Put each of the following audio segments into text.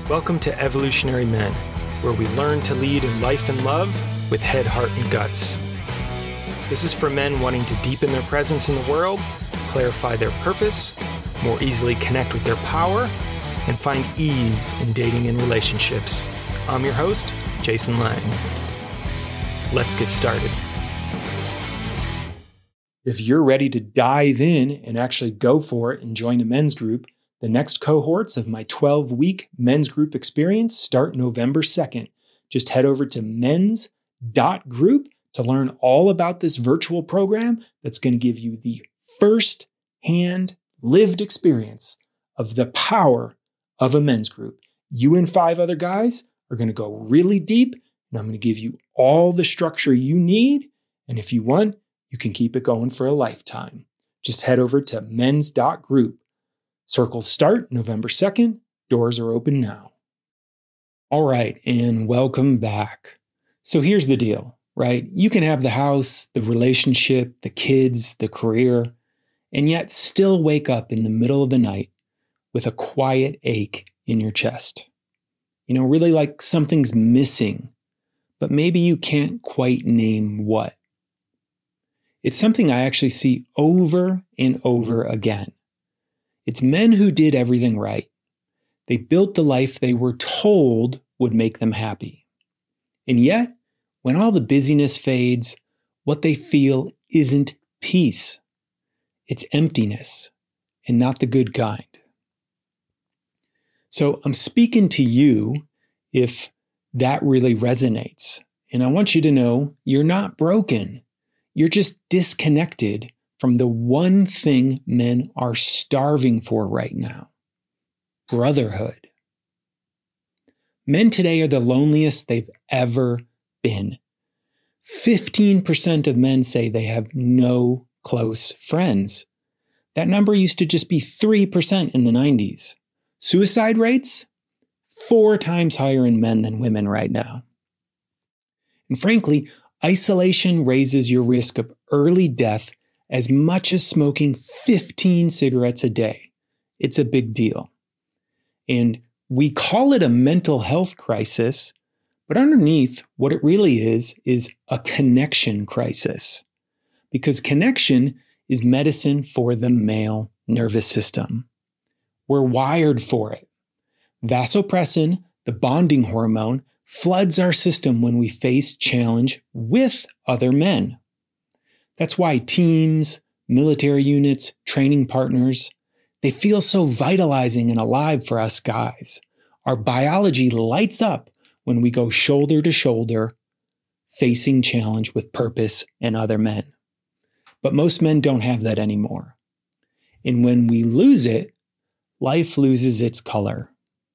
Welcome to Evolutionary Men, where we learn to lead in life and love with head, heart, and guts. This is for men wanting to deepen their presence in the world, clarify their purpose, more easily connect with their power, and find ease in dating and relationships. I'm your host, Jason Lang. Let's get started. If you're ready to dive in and actually go for it and join a men's group, the next cohorts of my 12-week men's group experience start November 2nd. Just head over to men's.group to learn all about this virtual program that's going to give you the first-hand lived experience of the power of a men's group. You and 5 other guys are going to go really deep, and I'm going to give you all the structure you need. And if you want, you can keep it going for a lifetime. Just head over to men's.group. Circles start November 2nd. Doors are open now. All right, and welcome back. So here's the deal, right? You can have the house, the relationship, the kids, the career, and yet still wake up in the middle of the night with a quiet ache in your chest. Really like something's missing, but maybe you can't quite name what. It's something I actually see over and over again. It's men who did everything right. They built the life they were told would make them happy. And yet, when all the busyness fades, what they feel isn't peace. It's emptiness, and not the good kind. So I'm speaking to you if that really resonates. And I want you to know you're not broken. You're just disconnected from the one thing men are starving for right now: brotherhood. Men today are the loneliest they've ever been. 15% of men say they have no close friends. That number used to just be 3% in the 90s. Suicide rates? 4 times higher in men than women right now. And frankly, isolation raises your risk of early death as much as smoking 15 cigarettes a day. It's a big deal. And we call it a mental health crisis, but underneath, what it really is a connection crisis. Because connection is medicine for the male nervous system. We're wired for it. Vasopressin, the bonding hormone, floods our system when we face challenge with other men. That's why teams, military units, training partners, they feel so vitalizing and alive for us guys. Our biology lights up when we go shoulder to shoulder, facing challenge with purpose and other men. But most men don't have that anymore. And when we lose it, life loses its color.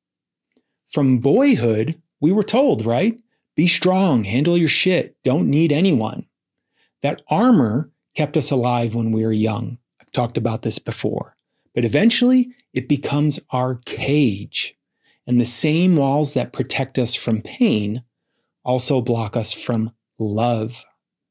From boyhood, we were told, right? Be strong, handle your shit, don't need anyone. That armor kept us alive when we were young. I've talked about this before. But eventually, it becomes our cage. And the same walls that protect us from pain also block us from love.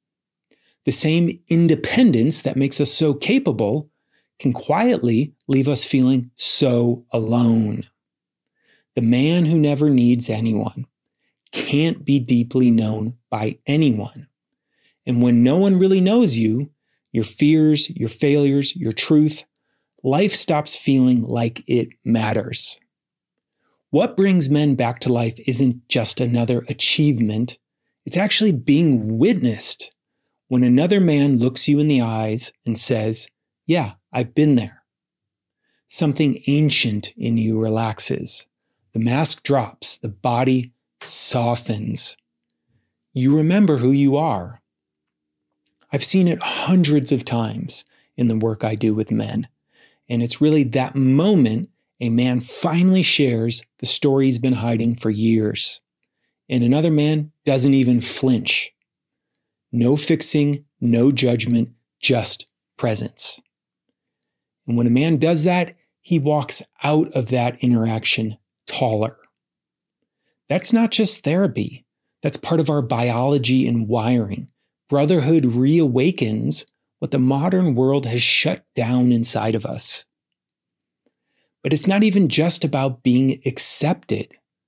The same independence that makes us so capable can quietly leave us feeling so alone. The man who never needs anyone can't be deeply known by anyone. And when no one really knows you, your fears, your failures, your truth, life stops feeling like it matters. What brings men back to life isn't just another achievement. It's actually being witnessed when another man looks you in the eyes and says, "Yeah, I've been there." Something ancient in you relaxes. The mask drops, the body softens. You remember who you are. I've seen it hundreds of times in the work I do with men. And it's really that moment a man finally shares the story he's been hiding for years. And another man doesn't even flinch. No fixing, no judgment, just presence. And when a man does that, he walks out of that interaction taller. That's not just therapy. That's part of our biology and wiring. Brotherhood reawakens what the modern world has shut down inside of us. But it's not even just about being accepted.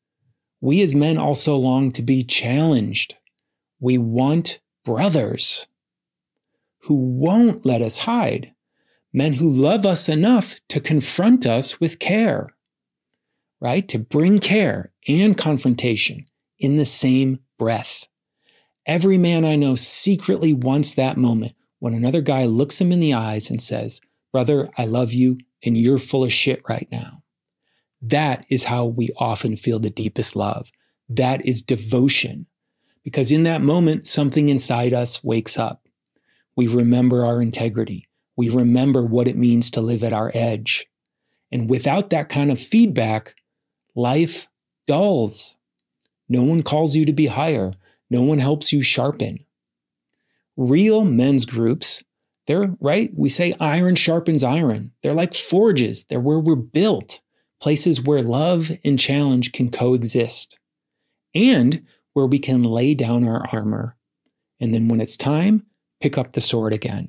We as men also long to be challenged. We want brothers who won't let us hide, men who love us enough to confront us with care, right? To bring care and confrontation in the same breath. Every man I know secretly wants that moment when another guy looks him in the eyes and says, "Brother, I love you, and you're full of shit right now." That is how we often feel the deepest love. That is devotion. Because in that moment, something inside us wakes up. We remember our integrity. We remember what it means to live at our edge. And without that kind of feedback, life dulls. No one calls you to be higher. No one helps you sharpen. Real men's groups, they're right. We say iron sharpens iron. They're like forges. They're where we're built. Places where love and challenge can coexist. And where we can lay down our armor. And then when it's time, pick up the sword again.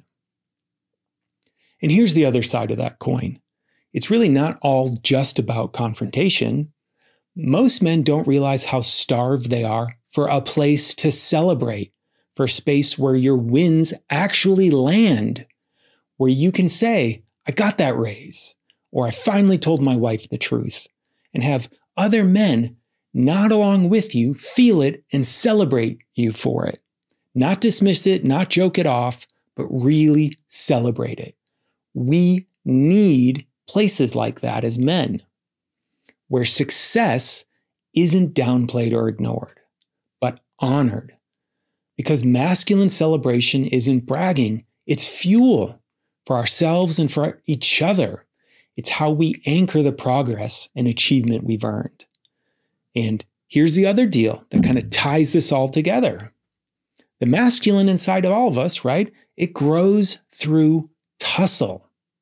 And here's the other side of that coin. It's really not all just about confrontation. Most men don't realize how starved they are for a place to celebrate, for a space where your wins actually land, where you can say, "I got that raise," or "I finally told my wife the truth," and have other men nod along with you, feel it, and celebrate you for it. Not dismiss it, not joke it off, but really celebrate it. We need places like that as men, where success isn't downplayed or ignored, but honored. Because masculine celebration isn't bragging, it's fuel for ourselves and for each other. It's how we anchor the progress and achievement we've earned. And here's the other deal that kind of ties this all together. The masculine inside of all of us, right? It grows through tussle.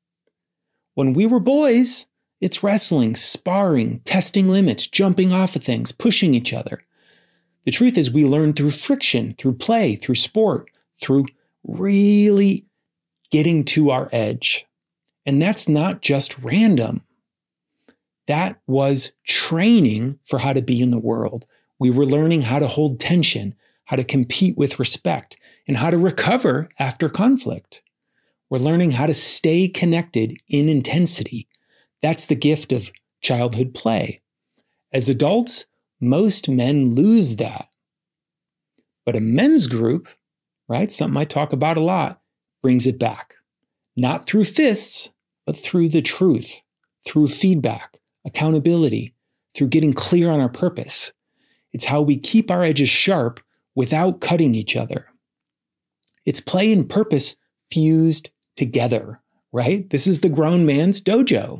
When we were boys, it's wrestling, sparring, testing limits, jumping off of things, pushing each other. The truth is we learn through friction, through play, through sport, through really getting to our edge. And that's not just random. That was training for how to be in the world. We were learning how to hold tension, how to compete with respect, and how to recover after conflict. We're learning how to stay connected in intensity. That's the gift of childhood play. As adults, most men lose that. But a men's group, right, something I talk about a lot, brings it back. Not through fists, but through the truth, through feedback, accountability, through getting clear on our purpose. It's how we keep our edges sharp without cutting each other. It's play and purpose fused together, right? This is the grown man's dojo.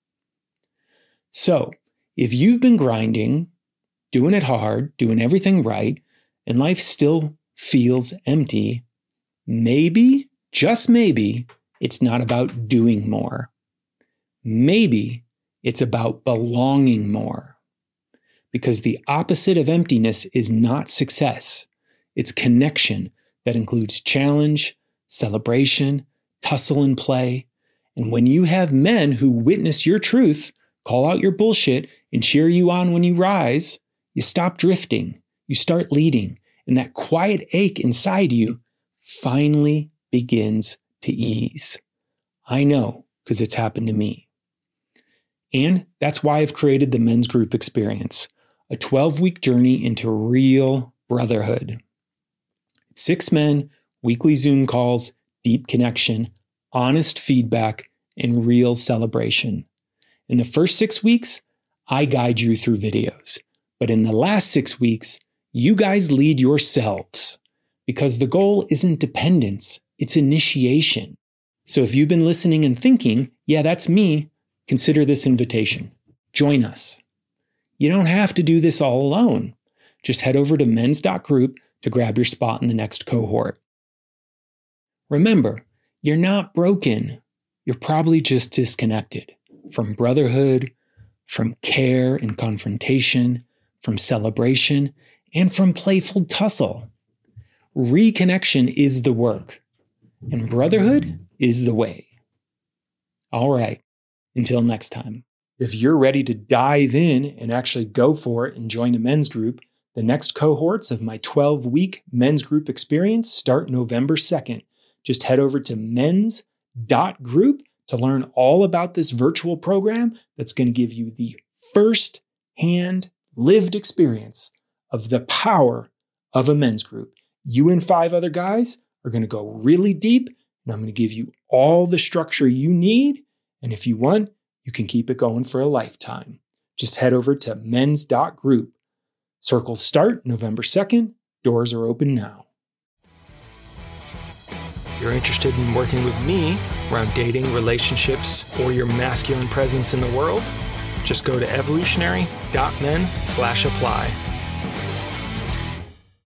So, if you've been grinding, doing it hard, doing everything right, and life still feels empty, maybe, just maybe, it's not about doing more. Maybe it's about belonging more. Because the opposite of emptiness is not success. It's connection that includes challenge, celebration, tussle and play. And when you have men who witness your truth, call out your bullshit, and cheer you on when you rise, you stop drifting, you start leading, and that quiet ache inside you finally begins to ease. I know, because it's happened to me. And that's why I've created the Men's Group Experience, a 12-week journey into real brotherhood. 6 men, weekly Zoom calls, deep connection, honest feedback, and real celebration. In the first 6 weeks, I guide you through videos. But in the last 6 weeks, you guys lead yourselves. Because the goal isn't dependence, it's initiation. So if you've been listening and thinking, yeah, that's me, consider this invitation. Join us. You don't have to do this all alone. Just head over to mens.group to grab your spot in the next cohort. Remember, you're not broken. You're probably just disconnected from brotherhood, from care and confrontation, from celebration, and from playful tussle. Reconnection is the work, and brotherhood is the way. All right, until next time. If you're ready to dive in and actually go for it and join a men's group, the next cohorts of my 12-week men's group experience start November 2nd. Just head over to men's.group to learn all about this virtual program that's going to give you the first-hand lived experience of the power of a men's group. You and 5 other guys are going to go really deep, and I'm going to give you all the structure you need. And if you want, you can keep it going for a lifetime. Just head over to men's.group. Circles start November 2nd. Doors are open now. If you're interested in working with me around dating, relationships, or your masculine presence in the world, just go to evolutionary.men/apply.